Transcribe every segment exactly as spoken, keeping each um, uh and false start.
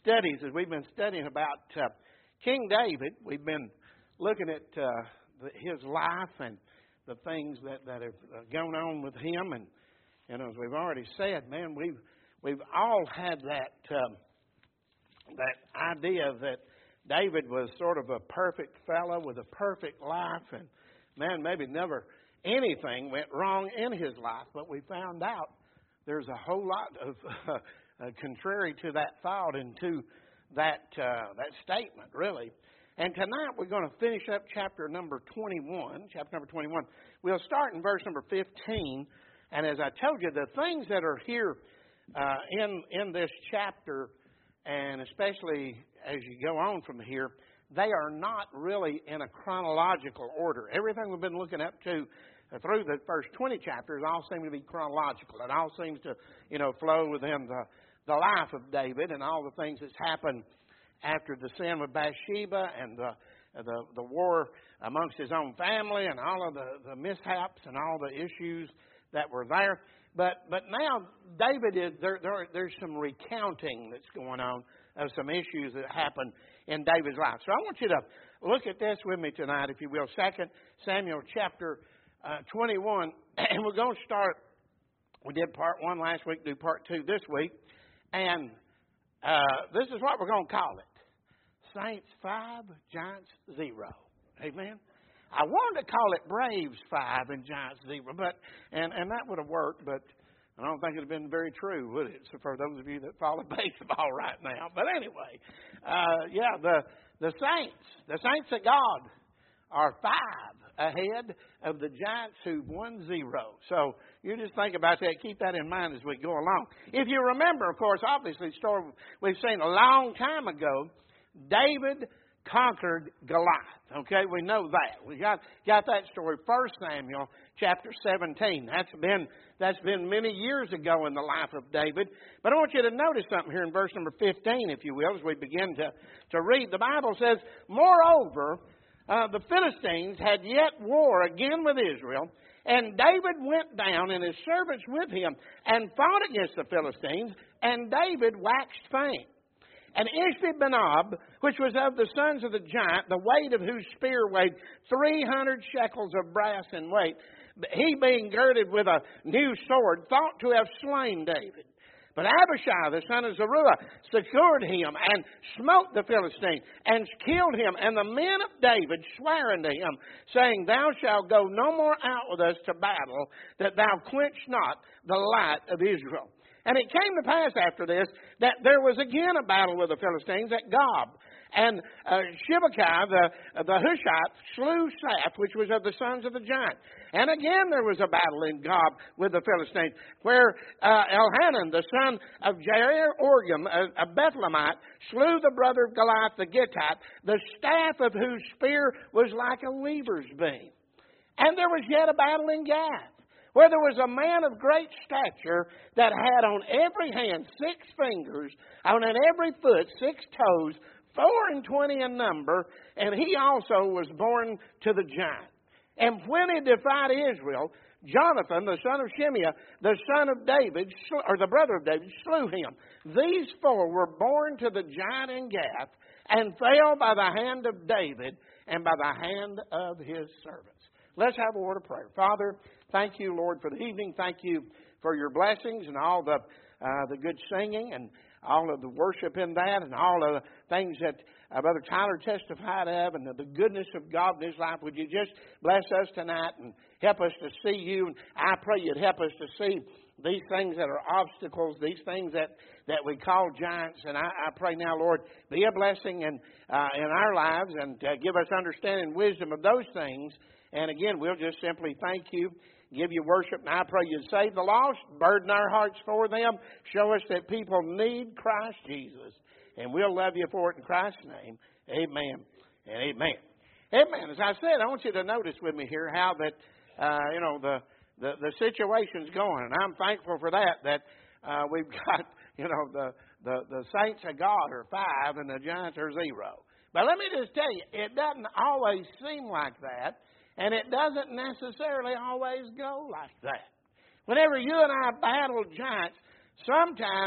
studies as we've been studying about uh, King David. We've been looking at uh, the, his life and the things that, that have gone on with him. And, and as we've already said, man, we've we've all had that um, that idea that David was sort of a perfect fellow with a perfect life, and man, maybe never anything went wrong in his life. But we found out there's a whole lot of uh, uh, contrary to that thought and to that uh, that statement, really. And tonight we're going to finish up chapter number twenty-one. Chapter number twenty-one. We'll start in verse number fifteen. And as I told you, the things that are here uh, in in this chapter, and especially as you go on from here, they are not really in a chronological order. Everything we've been looking up to uh, through the first twenty chapters all seem to be chronological. It all seems to, you know, flow within the, the life of David and all the things that's happened after the sin with Bathsheba and the the, the war amongst his own family and all of the, the mishaps and all the issues that were there. But but now David is there, there. There's some recounting that's going on of some issues that happened in David's life. So I want you to look at this with me tonight, if you will. Second Samuel chapter uh, twenty-one, and we're going to start. We did part one last week. Do part two this week, and uh, this is what we're going to call it: Saints five, Giants zero. Amen. I wanted to call it Braves five and Giants zero, but and, and that would have worked, but I don't think it would have been very true, would it? So for those of you that follow baseball right now. But anyway, uh, yeah, the the Saints, the Saints of God are five ahead of the Giants who've won zero. So you just think about that. Keep that in mind as we go along. If you remember, of course, obviously, the story we've seen a long time ago, David conquered Goliath. Okay, we know that. We got got that story. First Samuel chapter seventeen. That's been that's been many years ago in the life of David. But I want you to notice something here in verse number fifteen, if you will, as we begin to, to read. The Bible says, moreover, uh, the Philistines had yet war again with Israel, and David went down and his servants with him and fought against the Philistines, and David waxed faint. And Ishbi-Benob, which was of the sons of the giant, the weight of whose spear weighed three hundred shekels of brass in weight, he being girded with a new sword, thought to have slain David. But Abishai, the son of Zeruiah, secured him and smote the Philistine and killed him. And the men of David sware unto him, saying, Thou shalt go no more out with us to battle, that thou quench not the light of Israel. And it came to pass after this that there was again a battle with the Philistines at Gob. And uh, Shibachai, the, uh, the Hushite, slew Saph, which was of the sons of the giant. And again there was a battle in Gob with the Philistines, where uh, Elhanan, the son of Jair-Oregim, a, a Bethlehemite, slew the brother of Goliath the Gittite, the staff of whose spear was like a weaver's beam. And there was yet a battle in Gath, where there was a man of great stature that had on every hand six fingers, on every foot six toes, four and twenty in number, and he also was born to the giant. And when he defied Israel, Jonathan, the son of Shimeah, the son of David, or the brother of David, slew him. These four were born to the giant in Gath, and fell by the hand of David and by the hand of his servants. Let's have a word of prayer. Father, thank you, Lord, for the evening. Thank you for your blessings and all the uh, the good singing and all of the worship in that and all of the things that uh, Brother Tyler testified of and the, the goodness of God in his life. Would you just bless us tonight and help us to see you? And I pray you'd help us to see these things that are obstacles, these things that, that we call giants. And I, I pray now, Lord, be a blessing in, uh, in our lives and uh, give us understanding and wisdom of those things. And again, we'll just simply thank you, give you worship, and I pray you'd save the lost, burden our hearts for them, show us that people need Christ Jesus, and we'll love you for it in Christ's name. Amen and amen. Amen. As I said, I want you to notice with me here how that, uh, you know, the, the, the situation's going, and I'm thankful for that, that uh, we've got, you know, the, the, the saints of God are five and the giants are zero. But let me just tell you, it doesn't always seem like that. And it doesn't necessarily always go like that. Whenever you and I battle giants, sometimes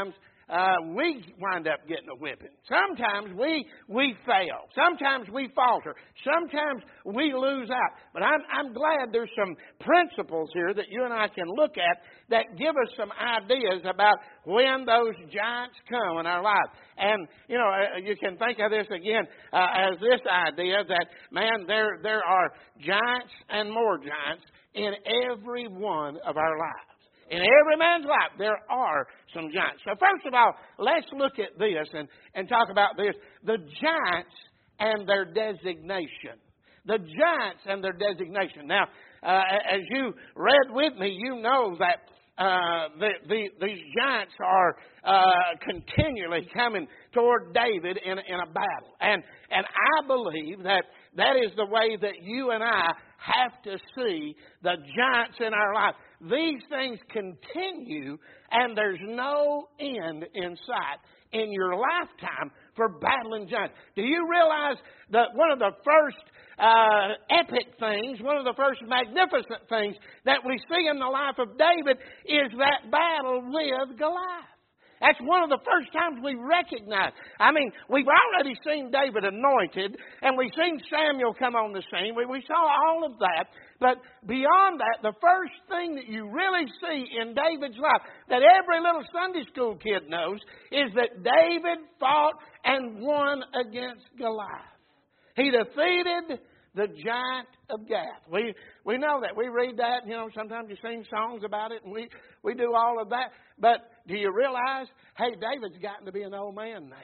uh, we wind up getting a whipping. Sometimes we we fail. Sometimes we falter. Sometimes we lose out. But I'm, I'm glad there's some principles here that you and I can look at that give us some ideas about when those giants come in our life. And, you know, you can think of this again uh, as this idea that, man, there there are giants and more giants in every one of our lives. In every man's life, there are some giants. So first of all, let's look at this and, and talk about this. The giants and their designation. The giants and their designation. Now, uh, as you read with me, you know that uh, the, the, these giants are uh, continually coming toward David in, in a battle. And, and I believe that that is the way that you and I have to see the giants in our life. These things continue, and there's no end in sight in your lifetime for battling giants. Do you realize that one of the first uh, epic things, one of the first magnificent things that we see in the life of David is that battle with Goliath? That's one of the first times we recognize. I mean, we've already seen David anointed, and we've seen Samuel come on the scene. We, we saw all of that. But beyond that, the first thing that you really see in David's life, that every little Sunday school kid knows, is that David fought and won against Goliath. He defeated the giant of Gath. We we know that. We read that, you know, sometimes you sing songs about it, and we, we do all of that. But do you realize, hey, David's gotten to be an old man now.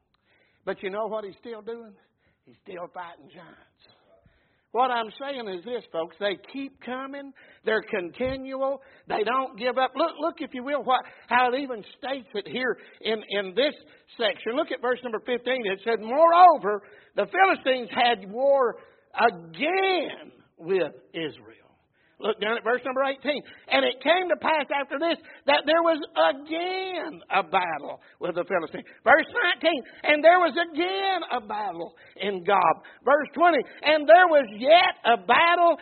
But you know what he's still doing? He's still fighting giants. What I'm saying is this, folks. They keep coming. They're continual. They don't give up. Look, look, if you will, what how it even states it here in, in this section. Look at verse number fifteen. It said, moreover, the Philistines had war again with Israel. Look down at verse number eighteen. And it came to pass after this that there was again a battle with the Philistines. Verse nineteen. And there was again a battle in Gob. Verse twenty. And there was yet a battle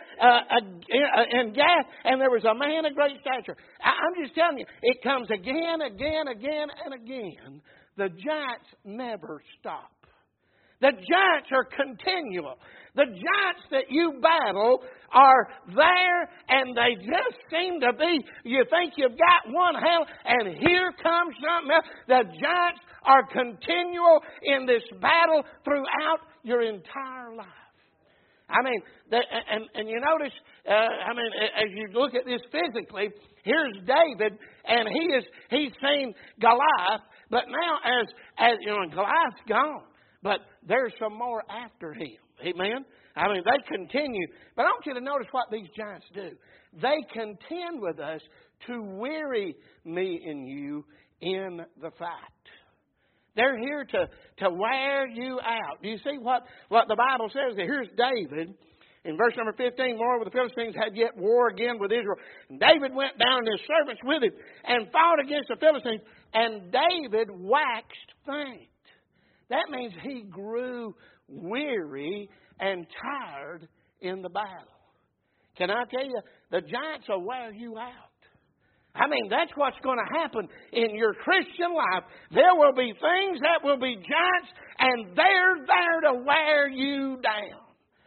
uh, in Gath. And there was a man of great stature. I'm just telling you, it comes again, again, again, and again. The giants never stop. The giants are continual. The giants that you battle are there, and they just seem to be, you think you've got one hell, and here comes something else. The giants are continual in this battle throughout your entire life. I mean, the, and, and you notice, uh, I mean, as you look at this physically, here's David, and he is he's seen Goliath, but now as, as you know, Goliath's gone. But there's some more after him. Amen? I mean, they continue. But I want you to notice what these giants do. They contend with us to weary me and you in the fight. They're here to, to wear you out. Do you see what, what the Bible says? Here's David. In verse number fifteen, moreover, the Philistines had yet war again with Israel. And David went down and his servants with him and fought against the Philistines. And David waxed faint. That means he grew weary and tired in the battle. Can I tell you, the giants will wear you out. I mean, that's what's going to happen in your Christian life. There will be things that will be giants, and they're there to wear you down.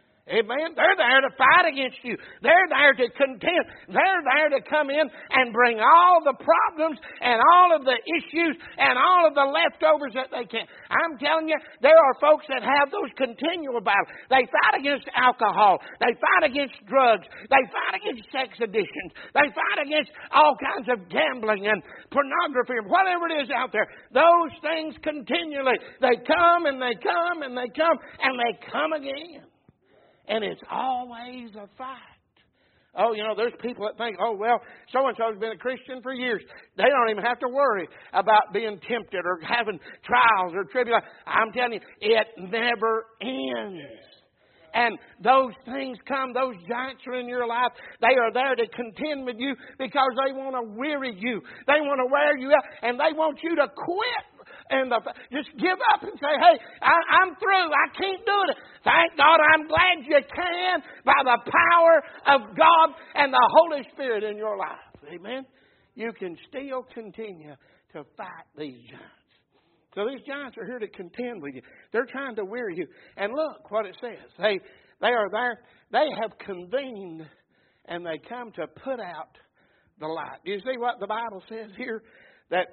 Amen. They're there to fight against you. They're there to contend. They're there to come in and bring all the problems and all of the issues and all of the leftovers that they can. I'm telling you, there are folks that have those continual battles. They fight against alcohol. They fight against drugs. They fight against sex addictions. They fight against all kinds of gambling and pornography and whatever it is out there. Those things continually. They come and they come and they come and they come again. And it's always a fight. Oh, you know, there's people that think, oh, well, so-and-so's been a Christian for years. They don't even have to worry about being tempted or having trials or tribulations. I'm telling you, it never ends. And those things come, those giants are in your life. They are there to contend with you because they want to weary you. They want to wear you out, and they want you to quit. And the, just give up and say, hey, I, I'm through. I can't do it. Thank God, I'm glad you can by the power of God and the Holy Spirit in your life. Amen? You can still continue to fight these giants. So these giants are here to contend with you. They're trying to weary you. And look what it says. They, they are there. They have convened and they come to put out the light. Do you see what the Bible says here? That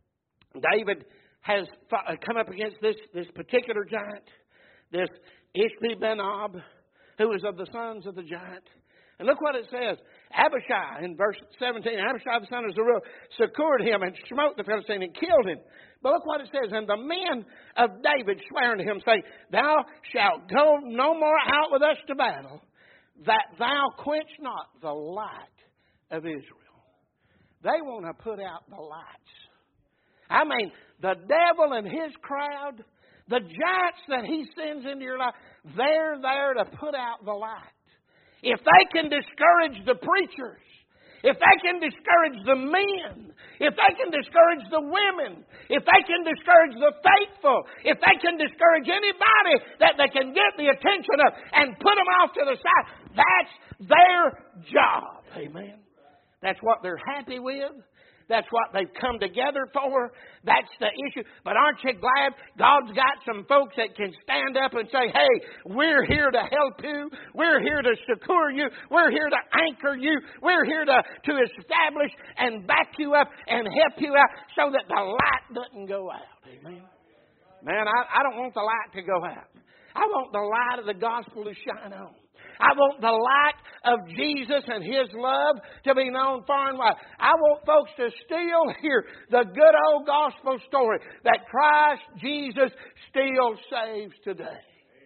David has come up against this, this particular giant, this Ishbi-Benob, who was of the sons of the giant. And look what it says. Abishai, in verse seventeen, Abishai the son of Zeruiah succored him and smote the Philistine and killed him. But look what it says. And the men of David sware unto him, saying, Thou shalt go no more out with us to battle, that thou quench not the light of Israel. They want to put out the lights. I mean, the devil and his crowd, the giants that he sends into your life, they're there to put out the light. If they can discourage the preachers, if they can discourage the men, if they can discourage the women, if they can discourage the faithful, if they can discourage anybody that they can get the attention of and put them off to the side, that's their job. Amen. That's what they're happy with. That's what they've come together for. That's the issue. But aren't you glad God's got some folks that can stand up and say, hey, we're here to help you. We're here to succor you. We're here to anchor you. We're here to, to establish and back you up and help you out so that the light doesn't go out. Amen. Man, I, I don't want the light to go out. I want the light of the gospel to shine on. I want the light of Jesus and His love to be known far and wide. I want folks to still hear the good old gospel story that Christ Jesus still saves today.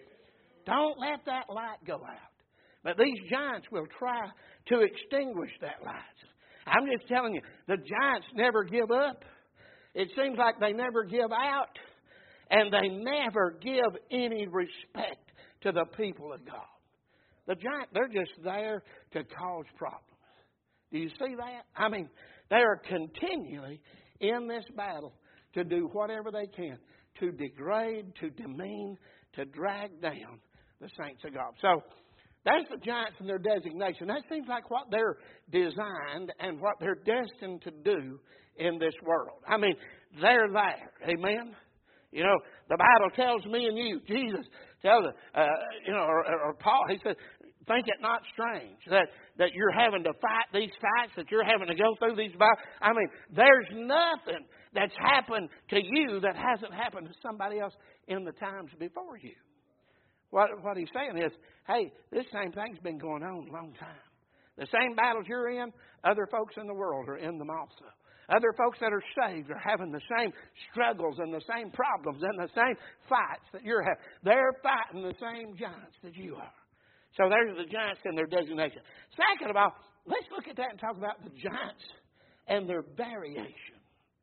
Don't let that light go out. But these giants will try to extinguish that light. I'm just telling you, the giants never give up. It seems like they never give out. And they never give any respect to the people of God. The giant, they're just there to cause problems. Do you see that? I mean, they are continually in this battle to do whatever they can to degrade, to demean, to drag down the saints of God. So that's the giants and their designation. That seems like what they're designed and what they're destined to do in this world. I mean, they're there. Amen? You know, the Bible tells me and you, Jesus tells us, uh, you know, or, or Paul, he said, think it not strange that, that you're having to fight these fights, that you're having to go through these battles. I mean, there's nothing that's happened to you that hasn't happened to somebody else in the times before you. What, what he's saying is, hey, this same thing's been going on a long time. The same battles you're in, other folks in the world are in them also. Other folks that are saved are having the same struggles and the same problems and the same fights that you're having. They're fighting the same giants that you are. So there's the giants and their designation. Second of all, let's look at that and talk about the giants and their variation.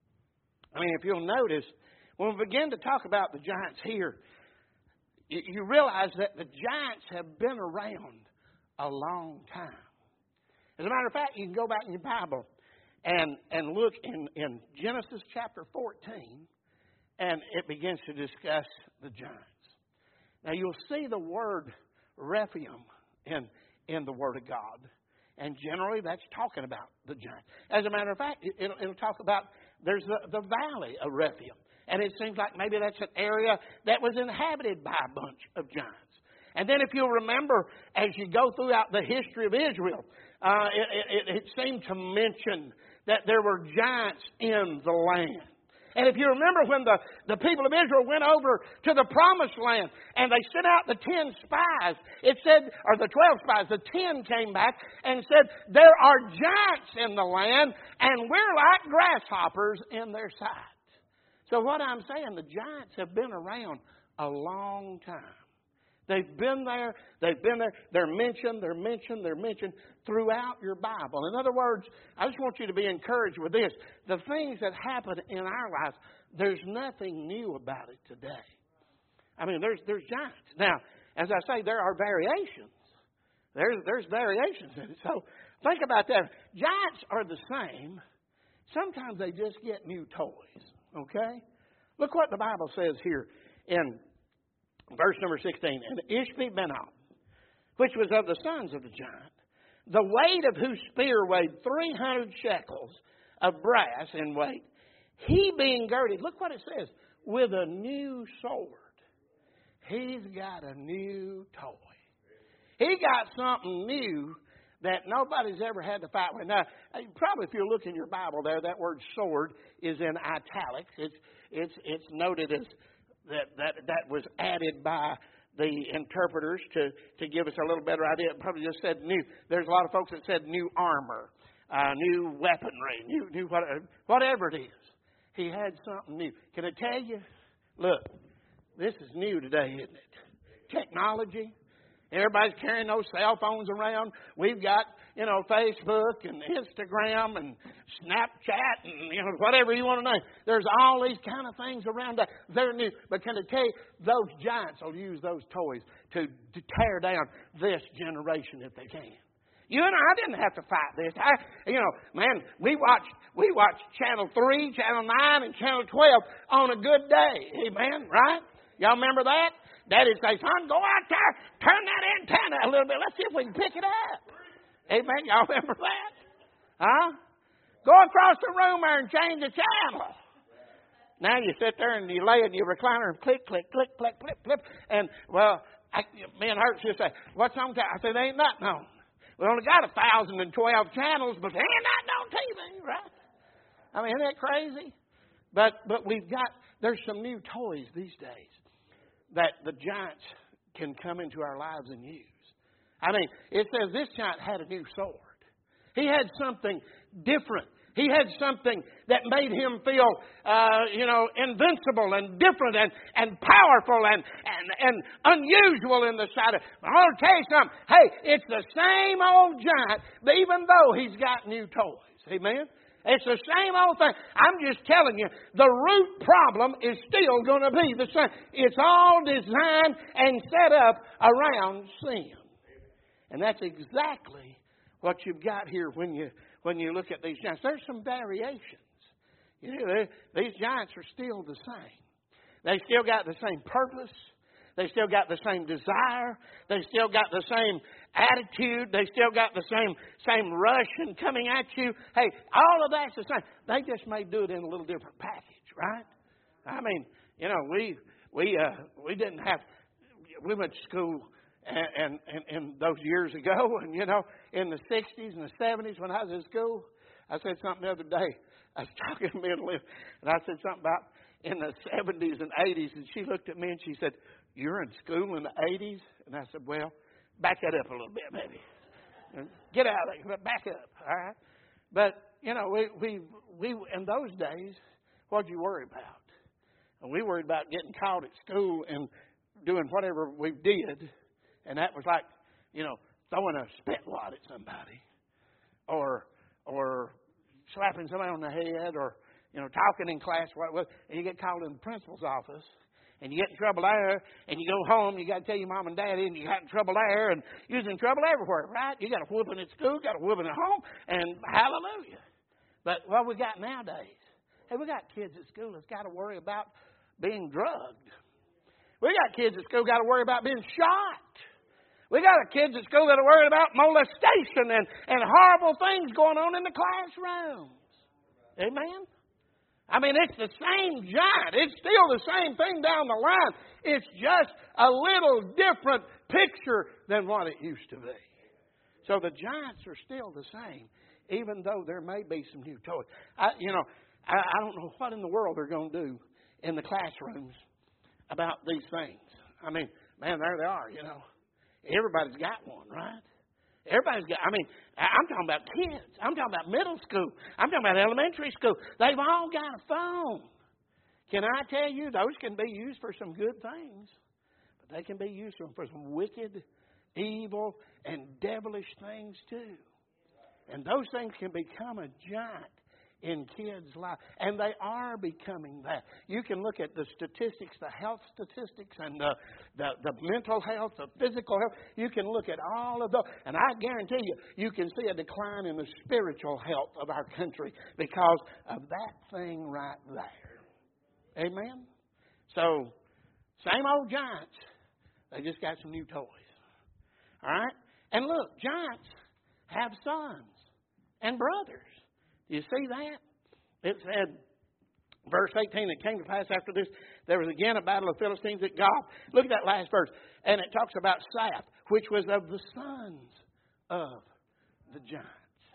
I mean, if you'll notice, when we begin to talk about the giants here, you, you realize that the giants have been around a long time. As a matter of fact, you can go back in your Bible and, and look in, in Genesis chapter fourteen, and it begins to discuss the giants. Now, you'll see the word Rephaim in, in the Word of God. And generally, that's talking about the giants. As a matter of fact, it, it'll, it'll talk about there's the, the valley of Rephaim. And it seems like maybe that's an area that was inhabited by a bunch of giants. And then if you'll remember, as you go throughout the history of Israel, uh, it, it, it seemed to mention that there were giants in the land. And if you remember when the, the people of Israel went over to the promised land and they sent out the ten spies, it said, or the twelve spies, the ten came back and said, there are giants in the land and we're like grasshoppers in their sight. So what I'm saying, the giants have been around a long time. They've been there, they've been there, they're mentioned, they're mentioned, they're mentioned throughout your Bible. In other words, I just want you to be encouraged with this. The things that happen in our lives, there's nothing new about it today. I mean, there's there's giants. Now, as I say, there are variations. There's, there's variations in it. So think about that. Giants are the same. Sometimes they just get new toys, okay? Look what the Bible says here in verse number sixteen, and Ishbi-Benob, which was of the sons of the giant, the weight of whose spear weighed three hundred shekels of brass in weight, He being girded, look what it says, with a new sword. He's got a new toy. He got something new that nobody's ever had to fight with. Now, probably if you look in your Bible there, that word sword is in italics. It's it's it's noted as that that that was added by the interpreters to, to give us a little better idea. It probably just said new. There's a lot of folks that said new armor, uh, new weaponry, new new whatever, whatever it is. He had something new. Can I tell you? Look, this is new today, isn't it? Technology. Everybody's carrying those cell phones around. We've got, you know, Facebook and Instagram and Snapchat and, you know, whatever you want to know. There's all these kind of things around that. They're new. But can I tell you, those giants will use those toys to, to tear down this generation if they can. You and I didn't have to fight this. I, you know, man, we watched we watched Channel three, Channel nine, and Channel twelve on a good day. Amen, right? Y'all remember that? Daddy'd say, son, go out there, turn that antenna a little bit. Let's see if we can pick it up. Amen. Y'all remember that? Huh? Go across the room there and change the channel. Now you sit there and you lay in your recliner and click, click, click, click, click, click. And, well, I, me and Hurt just say, what's on time? I said, there ain't nothing on. We only got one thousand twelve channels, but there ain't nothing on T V, right? I mean, isn't that crazy? But but we've got, there's some new toys these days that the giants can come into our lives and use. I mean, it says this giant had a new sword. He had something different. He had something that made him feel, uh, you know, invincible and different and, and powerful and, and, and unusual in the sight of. I want to tell you something. Hey, it's the same old giant, even though he's got new toys. Amen? It's the same old thing. I'm just telling you, the root problem is still going to be the same. It's all designed and set up around sin. And that's exactly what you've got here when you when you look at these giants. There's some variations. You know, these giants are still the same. They still got the same purpose. They still got the same desire. They still got the same attitude. They still got the same same rush and coming at you. Hey, all of that's the same. They just may do it in a little different package, right? I mean, you know, we we uh, we didn't have we went to school and, and and those years ago, and you know, in the sixties and the seventies when I was in school, I said something the other day. I was talking to me and Liv, and I said something about in the seventies and eighties, and she looked at me and she said, "You're in school in the eighties?" And I said, "Well, back that up a little bit, maybe. Get out of there, back up, all right?" But you know, we we we in those days, what did you worry about? And we worried about getting caught at school and doing whatever we did, and that was like, you know, throwing a spit wad at somebody, or or slapping somebody on the head, or you know, talking in class, what was, and you get called in the principal's office. And you get in trouble there, and you go home, you got to tell your mom and daddy, and you got in trouble there, and you're in trouble everywhere, right? You got a whooping at school, got a whooping at home, and hallelujah. But what we got nowadays, hey, we got kids at school that's got to worry about being drugged. We got kids at school got to worry about being shot. We got kids at school that are worried about molestation and, and horrible things going on in the classrooms. Amen? I mean, it's the same giant. It's still the same thing down the line. It's just a little different picture than what it used to be. So the giants are still the same, even though there may be some new toys. I, you know, I, I don't know what in the world they're going to do in the classrooms about these things. I mean, man, there they are, you know. Everybody's got one, right? Everybody's got, I mean, I'm talking about kids. I'm talking about middle school. I'm talking about elementary school. They've all got a phone. Can I tell you, those can be used for some good things, but they can be used for some wicked, evil, and devilish things too. And those things can become a giant in kids' lives. And they are becoming that. You can look at the statistics, the health statistics, and the, the, the mental health, the physical health. You can look at all of those. And I guarantee you, you can see a decline in the spiritual health of our country because of that thing right there. Amen? So, same old giants. They just got some new toys. All right? And look, giants have sons and brothers. You see that? It said Verse eighteen, it came to pass after this, there was again a battle of Philistines at Gob. Look at that last verse. And it talks about Saph, which was of the sons of the giants.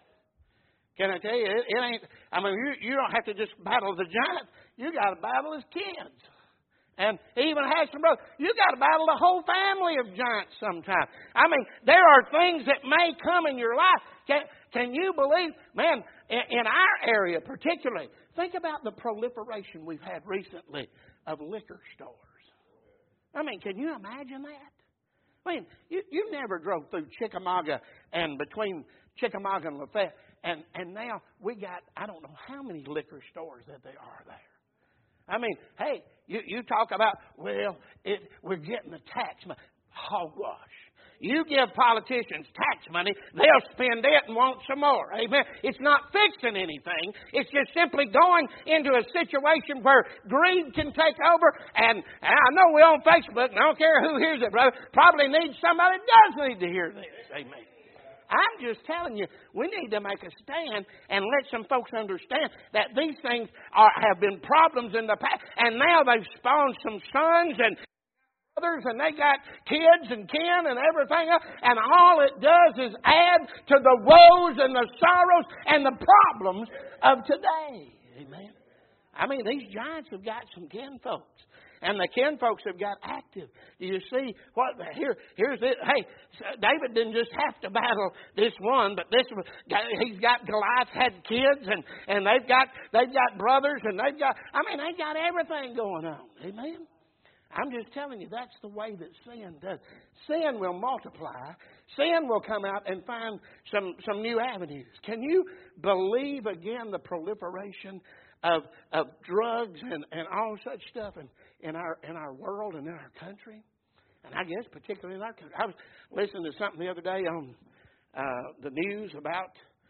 Can I tell you, it, it ain't, I mean, you, you don't have to just battle the giants. You got to battle his kids. And he even has some brothers. You got to battle the whole family of giants sometimes. I mean, there are things that may come in your life. Can, can you believe, man, in, in our area particularly, think about the proliferation we've had recently of liquor stores. I mean, can you imagine that? I mean, you, you never drove through Chickamauga and between Chickamauga and Lafayette, and, and now we got, I don't know how many liquor stores that there are there. I mean, hey, you, you talk about, well, it, we're getting the tax money. Hogwash. You give politicians tax money, they'll spend it and want some more. Amen. It's not fixing anything. It's just simply going into a situation where greed can take over. And I know we're on Facebook, and I don't care who hears it, brother. Probably needs somebody that does need to hear this. Amen. I'm just telling you, we need to make a stand and let some folks understand that these things are, have been problems in the past, and now they've spawned some sons and brothers, and they got kids and kin and everything else, and all it does is add to the woes and the sorrows and the problems of today. Amen. I mean, these giants have got some kin folks. And the kin folks have got active. Do you see what? Here, here's it. Hey, David didn't just have to battle this one, but this he's got Goliath had kids, and, and they've got they've got brothers, and they've got. I mean, they got everything going on. Amen. I'm just telling you, that's the way that sin does. Sin will multiply. Sin will come out and find some some new avenues. Can you believe again the proliferation of of drugs and, and all such stuff in, in our in our world and in our country? And I guess particularly in our country. I was listening to something the other day on uh, the news about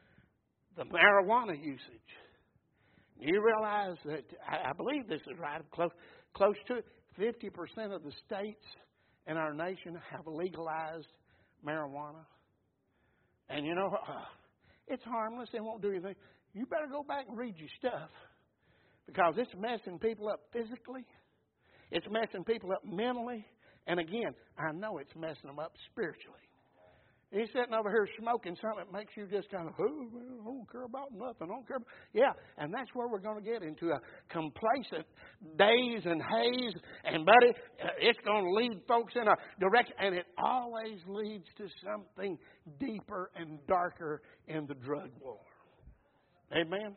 the marijuana usage. You realize that, I, I believe this is right, close, close to it, fifty percent of the states in our nation have legalized marijuana. And you know, uh, it's harmless. It won't do anything. You better go back and read your stuff. Because it's messing people up physically. It's messing people up mentally. And again, I know it's messing them up spiritually. He's sitting over here smoking something that makes you just kind of, oh, man, I don't care about nothing. I don't care about... Yeah, and that's where we're going to get into a complacent daze and haze. And, buddy, it's going to lead folks in a direction. And it always leads to something deeper and darker in the drug war. Amen?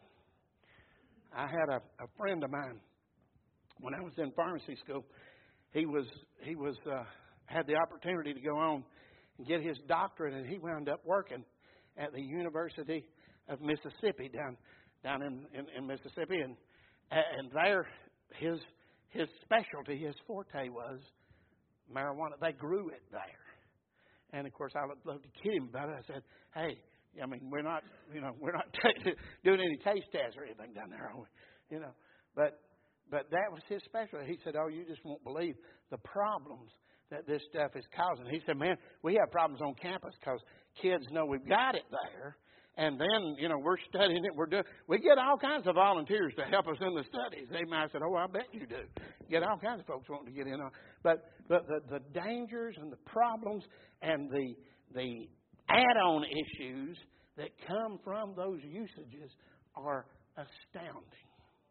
I had a, a friend of mine when I was in pharmacy school. He was he was uh, had the opportunity to go on and get his doctorate, and he wound up working at the University of Mississippi down down in, in, in Mississippi, and and there his his specialty, his forte was marijuana. They grew it there, and of course I would love to kid him about it. I said, hey. I mean, we're not, you know, we're not doing any taste tests or anything down there, are we? You know, but but that was his specialty. He said, "Oh, you just won't believe the problems that this stuff is causing." He said, "Man, we have problems on campus because kids know we've got it there, and then you know we're studying it. We're doing. We get all kinds of volunteers to help us in the studies." Amen. I said, "Oh, I bet you do. Get all kinds of folks wanting to get in on." But but the, the dangers and the problems and the the add-on issues that come from those usages are astounding.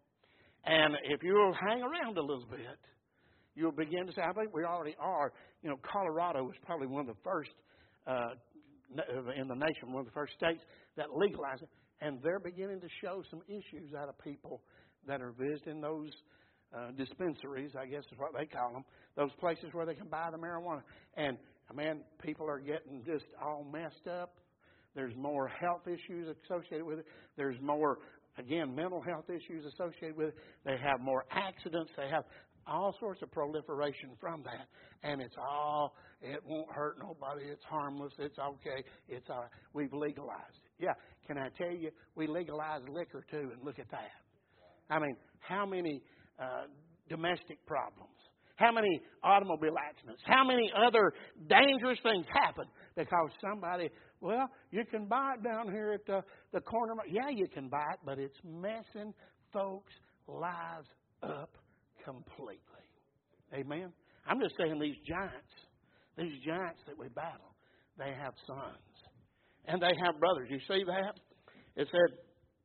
And if you'll hang around a little bit, you'll begin to say, I think we already are. You know, Colorado was probably one of the first uh, in the nation, one of the first states that legalized it. And they're beginning to show some issues out of people that are visiting those uh, dispensaries, I guess is what they call them, those places where they can buy the marijuana. And man, people are getting just all messed up. There's more health issues associated with it. There's more, again, mental health issues associated with it. They have more accidents. They have all sorts of proliferation from that. And it's all, it won't hurt nobody. It's harmless. It's okay. It's all right. We've legalized it. Yeah, can I tell you, we legalized liquor too, and look at that. I mean, how many uh, domestic problems? How many automobile accidents? How many other dangerous things happen because somebody, well, you can buy it down here at the, the corner. Yeah, you can buy it, but it's messing folks' lives up completely. Amen? I'm just saying these giants, these giants that we battle, they have sons. And they have brothers. You see that? It said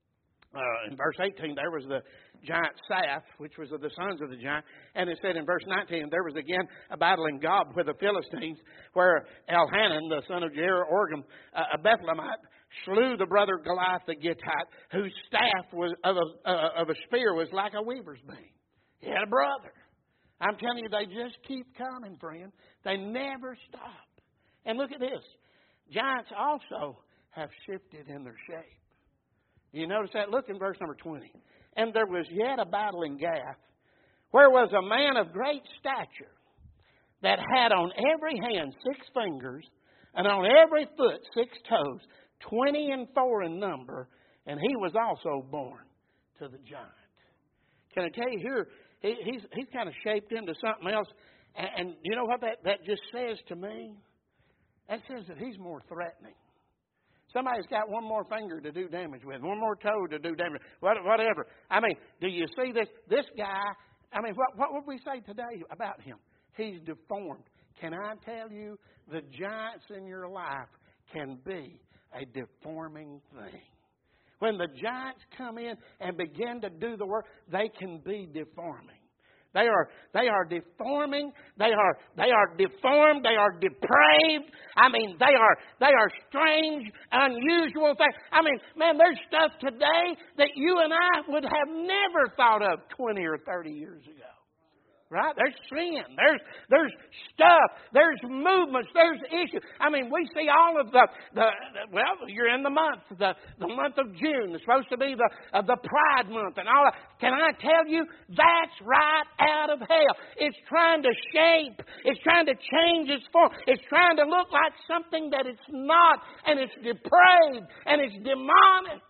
uh, in verse eighteen, there was the giant Saph, which was of the sons of the giant. And it said in verse nineteen, there was again a battle in Gob with the Philistines, where Elhanan, the son of Jeroham, uh, a Bethlehemite, slew the brother Goliath the Gittite, whose staff was of a, uh, of a spear was like a weaver's beam. He had a brother. I'm telling you, they just keep coming, friend. They never stop. And look at this. Giants also have shifted in their shape. You notice that? Look in verse number twenty. And there was yet a battle in Gath, where was a man of great stature, that had on every hand six fingers, and on every foot six toes, twenty and four in number, and he was also born to the giant. Can I tell you here, he, he's, he's kind of shaped into something else. And, and you know what that, that just says to me? That says that he's more threatening. Somebody's got one more finger to do damage with, one more toe to do damage, whatever. I mean, do you see this? This guy, I mean, what, what would we say today about him? He's deformed. Can I tell you, the giants in your life can be a deforming thing. When the giants come in and begin to do the work, they can be deforming. They are, they are deforming. They are, they are deformed. They are depraved. I mean, they are, they are strange, unusual things. I mean, man, there's stuff today that you and I would have never thought of twenty or thirty years ago. Right? There's sin. There's there's stuff. There's movements. There's issues. I mean, we see all of the, the, the well, you're in the month, the, the month of June. It's supposed to be the, uh, the Pride Month and all that. Can I tell you, that's right out of hell. It's trying to shape. It's trying to change its form. It's trying to look like something that it's not. And it's depraved. And it's demonic.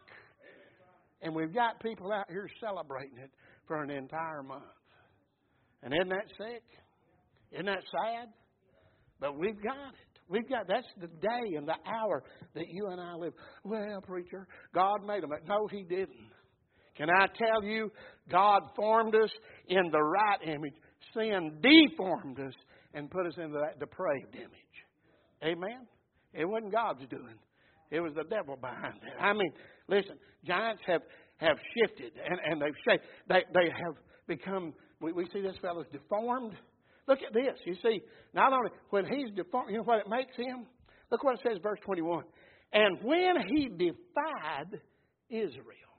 And we've got people out here celebrating it for an entire month. And isn't that sick? Isn't that sad? But we've got it. We've got, that's the day and the hour that you and I live. Well, preacher, God made them. No, He didn't. Can I tell you, God formed us in the right image. Sin deformed us and put us into that depraved image. Amen? It wasn't God's doing. It was the devil behind it. I mean, listen, giants have, have shifted and, and they've shaped. They, they have become... We, we see this fellow's deformed. Look at this. You see, not only when he's deformed, you know what it makes him? Look what it says, verse twenty-one. And when he defied Israel,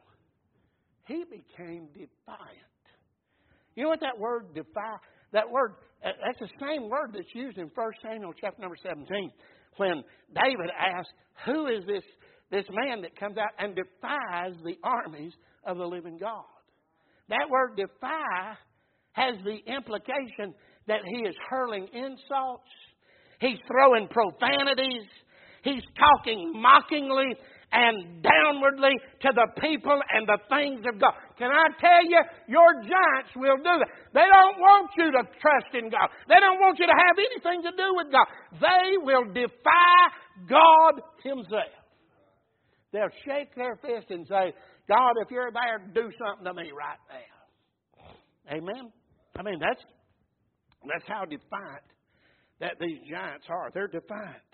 he became defiant. You know what that word defy? That word, that's the same word that's used in First Samuel chapter number seventeen. When David asked, who is this, this man that comes out and defies the armies of the living God? That word defy has the implication that he is hurling insults. He's throwing profanities. He's talking mockingly and downwardly to the people and the things of God. Can I tell you, your giants will do that. They don't want you to trust in God. They don't want you to have anything to do with God. They will defy God Himself. They'll shake their fist and say, God, if you're there, do something to me right now. Amen? I mean, that's that's how defiant that these giants are. They're defiant.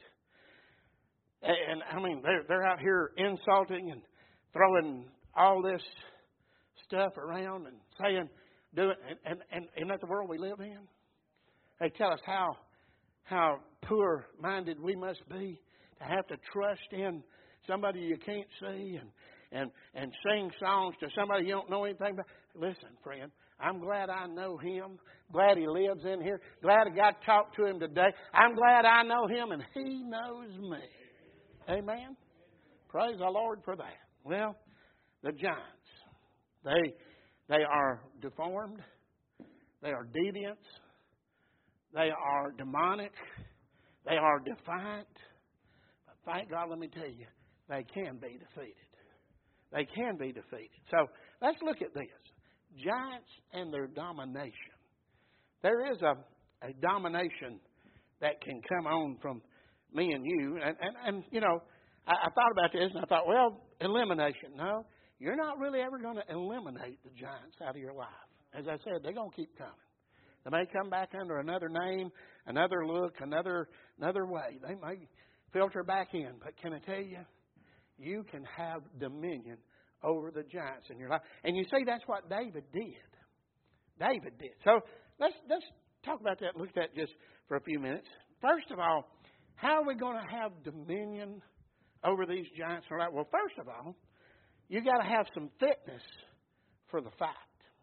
And, I mean, they're, they're out here insulting and throwing all this stuff around and saying, do it. And, and, and isn't that the world we live in? They tell us how, how poor-minded we must be to have to trust in somebody you can't see and, and, and sing songs to somebody you don't know anything about. Listen, friend. I'm glad I know Him. Glad He lives in here. Glad I got to talk to Him today. I'm glad I know Him and He knows me. Amen? Praise the Lord for that. Well, the giants, they, they are deformed. They are deviants. They are demonic. They are defiant. But thank God, let me tell you, they can be defeated. They can be defeated. So let's look at this. Giants and their domination. There is a, a domination that can come on from me and you. And, and, and you know, I, I thought about this and I thought, well, elimination. No. you're not really ever going to eliminate the giants out of your life. As I said, they're going to keep coming. They may come back under another name, another look, another another way. They may filter back in. But can I tell you, you can have dominion over the giants in your life. And you see, that's what David did. David did. So let's let's talk about that, look at that just for a few minutes. First of all, how are we going to have dominion over these giants in our life? Well, first of all, you got to have some fitness for the fight.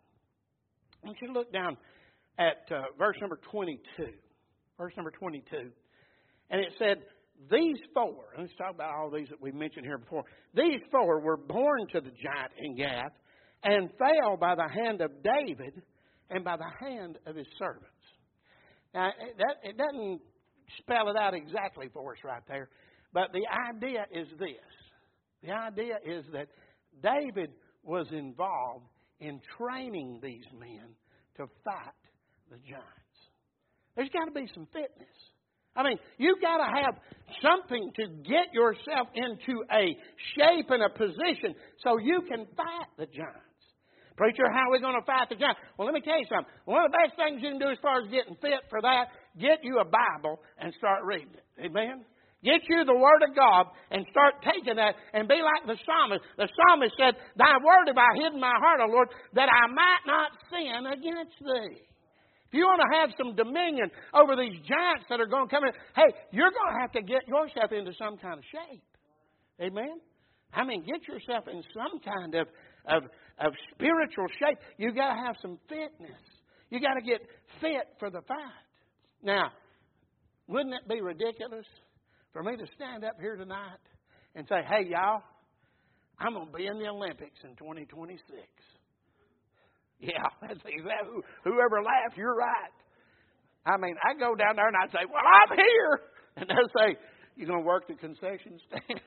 I want you to look down at uh, verse number twenty-two. Verse number twenty-two. And it said, these four, and let's talk about all these that we mentioned here before. These four were born to the giant in Gath and fell by the hand of David and by the hand of his servants. Now, that, it doesn't spell it out exactly for us right there, but the idea is this. The idea is that David was involved in training these men to fight the giants. There's got to be some fitness. I mean, you've got to have something to get yourself into a shape and a position so you can fight the giants. Preacher, how are we going to fight the giants? Well, let me tell you something. One of the best things you can do as far as getting fit for that, get you a Bible and start reading it. Amen? Get you the Word of God and start taking that and be like the psalmist. The psalmist said, Thy word have I hid in my heart, O Lord, that I might not sin against Thee. If you want to have some dominion over these giants that are going to come in, hey, you're going to have to get yourself into some kind of shape. Amen? I mean, get yourself in some kind of, of, of spiritual shape. You've got to have some fitness. You've got to get fit for the fight. Now, wouldn't it be ridiculous for me to stand up here tonight and say, hey, y'all, I'm going to be in the Olympics in twenty twenty-six. Yeah, that's exactly. Whoever laughs, you're right. I mean, I go down there and I say, well, I'm here. And they'll say, you going to work the concession stand?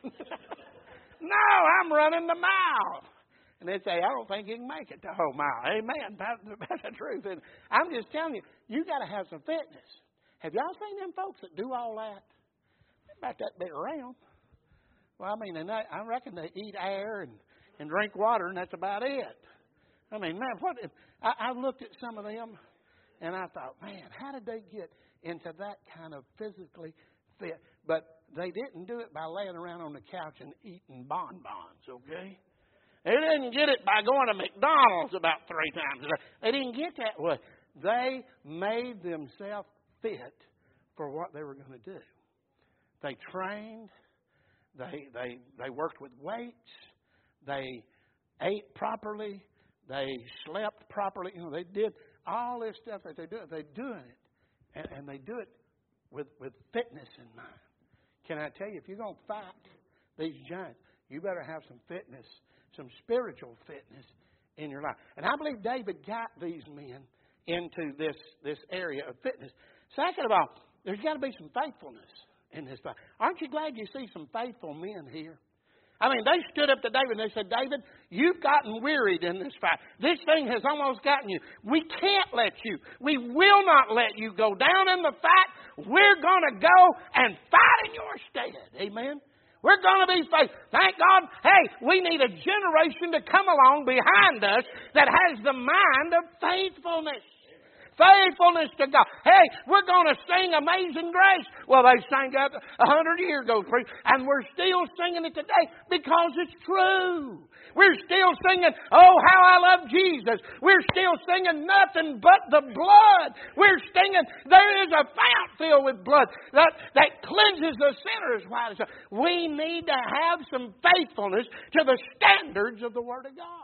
No, I'm running the mile. And they'd say, I don't think you can make it the whole mile. Amen. That's, that's the truth. And I'm just telling you, you got to have some fitness. Have y'all seen them folks that do all that? They're about that big around. Well, I mean, and they, I reckon they eat air and, and drink water, and that's about it. I mean, man, what if, I, I looked at some of them, and I thought, man, how did they get into that kind of physically fit? But they didn't do it by laying around on the couch and eating bonbons, okay? They didn't get it by going to McDonald's about three times a day. They didn't get that way. They made themselves fit for what they were going to do. They trained. They they they worked with weights. They ate properly. They slept properly. You know, they did all this stuff that they do. They're doing it, and, and they do it with with fitness in mind. Can I tell you, if you're going to fight these giants, you better have some fitness, some spiritual fitness in your life. And I believe David got these men into this this area of fitness. Second of all, there's got to be some faithfulness in this fight. Aren't you glad you see some faithful men here? I mean, they stood up to David and they said, David, you've gotten wearied in this fight. This thing has almost gotten you. We can't let you. We will not let you go down in the fight. We're going to go and fight in your stead. Amen? We're going to be faithful. Thank God, hey, we need a generation to come along behind us that has the mind of faithfulness. Faithfulness to God. Hey, we're going to sing Amazing Grace. Well, they sang that a hundred years ago, and we're still singing it today because it's true. We're still singing, oh, how I love Jesus. We're still singing nothing but the blood. We're singing, there is a fount filled with blood that, that cleanses the sinner as white as snow. We need to have some faithfulness to the standards of the Word of God.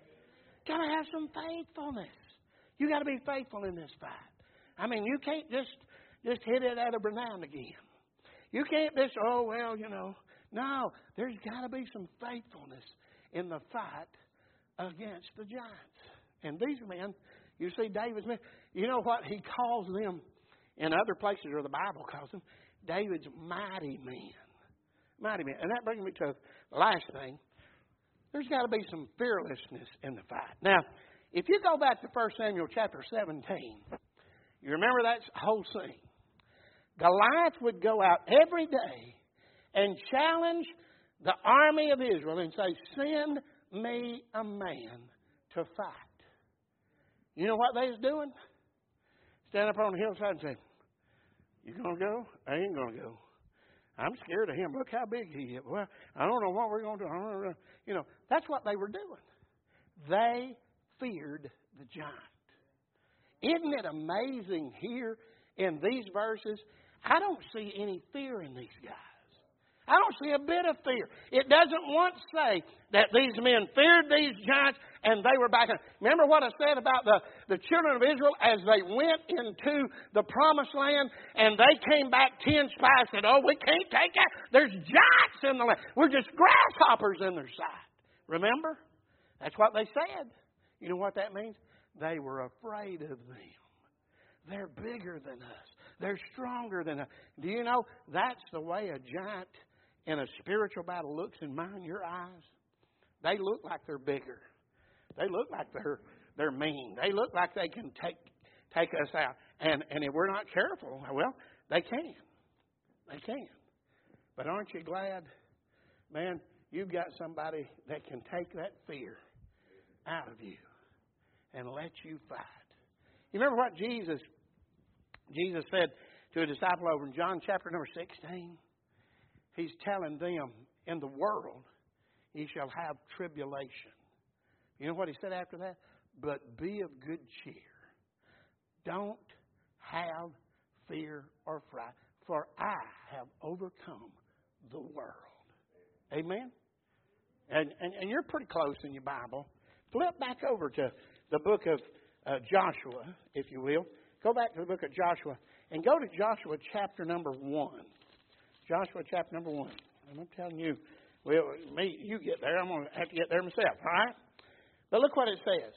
Got to have some faithfulness. You got to be faithful in this fight. I mean, you can't just just hit it at every now and again. You can't just, oh, well, you know. No, there's got to be some faithfulness in the fight against the giants. And these men, you see David's men, you know what he calls them in other places, or the Bible calls them, David's mighty men. Mighty men. And that brings me to the last thing. There's got to be some fearlessness in the fight. Now, if you go back to First Samuel chapter seventeen, you remember that whole scene. Goliath would go out every day and challenge the army of Israel and say, send me a man to fight. You know what they was doing? Stand up on the hillside and say, you going to go? I ain't going to go. I'm scared of him. Look how big he is. Well, I don't know what we're going to do. I don't know. You know, that's what they were doing. They feared the giant. Isn't it amazing here in these verses? I don't see any fear in these guys. I don't see a bit of fear. It doesn't once say that these men feared these giants and they were back. Remember what I said about the, the children of Israel as they went into the promised land and they came back, ten spies said, oh, we can't take that. There's giants in the land. We're just grasshoppers in their sight. Remember? That's what they said. You know what that means? They were afraid of them. They're bigger than us. They're stronger than us. Do you know that's the way a giant in a spiritual battle looks in mine, your eyes? They look like they're bigger. They look like they're they're mean. They look like they can take take us out. And and if we're not careful, well, they can. They can. But aren't you glad, man, you've got somebody that can take that fear out of you and let you fight. You remember what Jesus Jesus said to a disciple over in John chapter number sixteen? He's telling them, in the world, ye shall have tribulation. You know what he said after that? But be of good cheer. Don't have fear or fright, for I have overcome the world. Amen? And, and, and you're pretty close in your Bible. Flip back over to the book of uh, Joshua, if you will. Go back to the book of Joshua and go to Joshua chapter number one. Joshua chapter number one. I'm telling you, well, me, you get there. I'm going to have to get there myself, all right? But look what it says.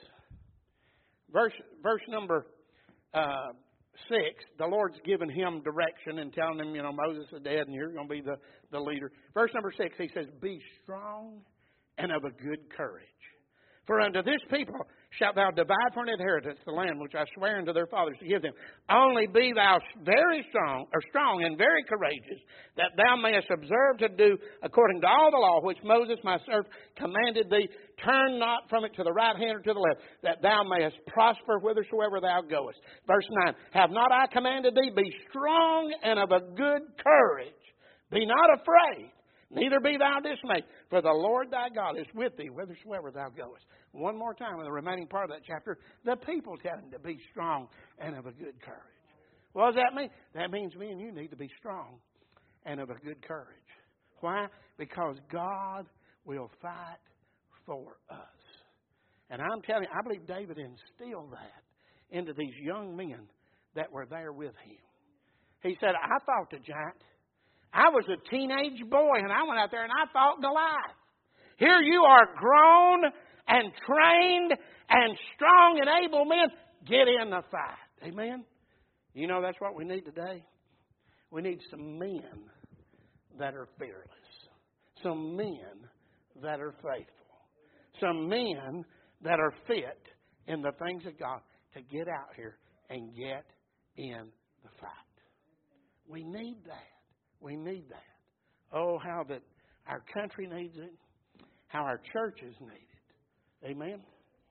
Verse verse number uh, six, the Lord's given him direction and telling him, you know, Moses is dead and you're going to be the, the leader. Verse number six, he says, be strong and of a good courage. For unto this people shalt thou divide for an inheritance the land which I swear unto their fathers to give them. Only be thou very strong, or strong and very courageous, that thou mayest observe to do according to all the law which Moses my servant commanded thee. Turn not from it to the right hand or to the left, that thou mayest prosper whithersoever thou goest. Verse nine, have not I commanded thee? Be strong and of a good courage. Be not afraid. Neither be thou dismayed, for the Lord thy God is with thee whithersoever thou goest. One more time in the remaining part of that chapter, the people tell him to be strong and of a good courage. What does that mean? That means me and you need to be strong and of a good courage. Why? Because God will fight for us. And I'm telling you, I believe David instilled that into these young men that were there with him. He said, I fought the giant. I was a teenage boy, and I went out there and I fought Goliath. Here you are grown and trained and strong and able men. Get in the fight. Amen? You know, that's what we need today. We need some men that are fearless. Some men that are faithful. Some men that are fit in the things of God to get out here and get in the fight. We need that. We need that. Oh, how that our country needs it. How our churches need it. Amen?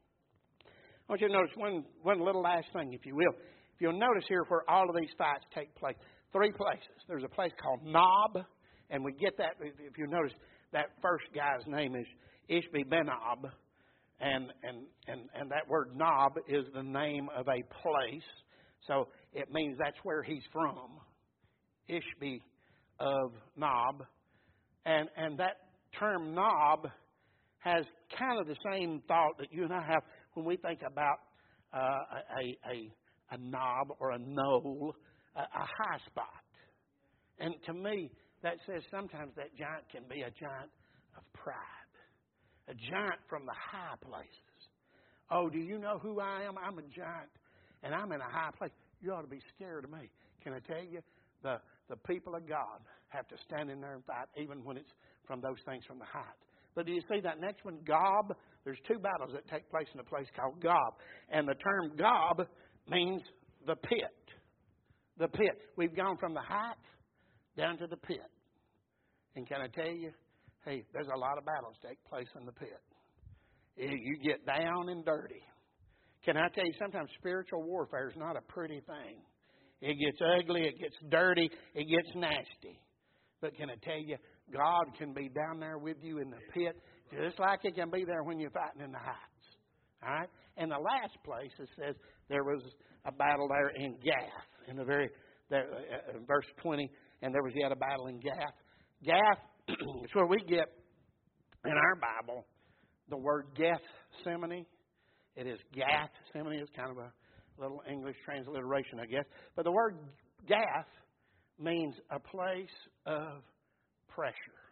I want you to notice one, one little last thing, if you will. If you'll notice here where all of these fights take place. Three places. There's a place called Nob. And we get that, if you notice, that first guy's name is Ishbi-Benob. And, and, and, and that word Nob is the name of a place. So it means that's where he's from. Ishbi of Nob. And, and that term Nob has kind of the same thought that you and I have when we think about uh, a, a, a knob or a knoll, a, a high spot. And to me, that says sometimes that giant can be a giant of pride. A giant from the high places. Oh, do you know who I am? I'm a giant, and I'm in a high place. You ought to be scared of me. Can I tell you? The, the people of God have to stand in there and fight, even when it's from those things from the height. But do you see that next one, Gob? There's two battles that take place in a place called Gob. And the term Gob means the pit. The pit. We've gone from the height down to the pit. And can I tell you, hey, there's a lot of battles take place in the pit. You get down and dirty. Can I tell you, sometimes spiritual warfare is not a pretty thing. It gets ugly, it gets dirty, it gets nasty. But can I tell you, God can be down there with you in the pit just like He can be there when you're fighting in the heights. All right? And the last place, it says there was a battle there in Gath. In the very there, uh, verse twenty, and there was yet a battle in Gath. Gath is where we get in our Bible the word Gethsemane. It is Gathsemane. It's kind of a little English transliteration, I guess. But the word Gath means a place of pressure.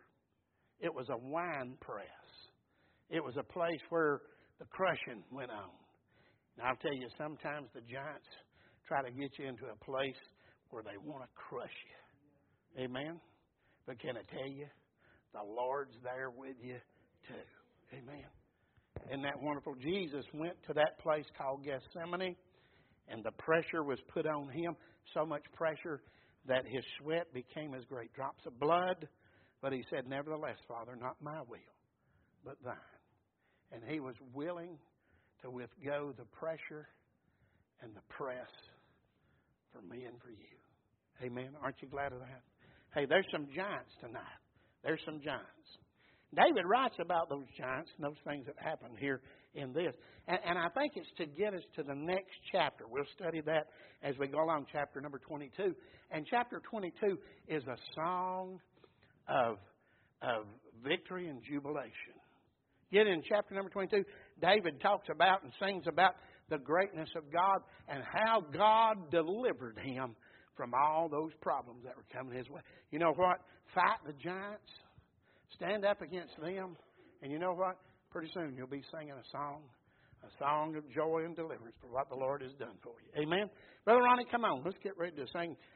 It was a wine press. It was a place where the crushing went on. Now, I'll tell you, sometimes the giants try to get you into a place where they want to crush you. Amen? But can I tell you, the Lord's there with you too. Amen? Isn't that wonderful? Jesus went to that place called Gethsemane, and the pressure was put on Him, so much pressure that His sweat became as great drops of blood. But He said, nevertheless, Father, not my will, but thine. And He was willing to withgo the pressure and the press for me and for you. Amen. Aren't you glad of that? Hey, there's some giants tonight. There's some giants. David writes about those giants and those things that happened here in this. And, and I think it's to get us to the next chapter. We'll study that as we go along, chapter number twenty-two. And chapter twenty-two is a song of, of victory and jubilation. Yet in chapter number twenty-two, David talks about and sings about the greatness of God and how God delivered him from all those problems that were coming his way. You know what? Fight the giants. Stand up against them. And you know what? Pretty soon you'll be singing a song, a song of joy and deliverance for what the Lord has done for you. Amen? Brother Ronnie, come on. Let's get ready to sing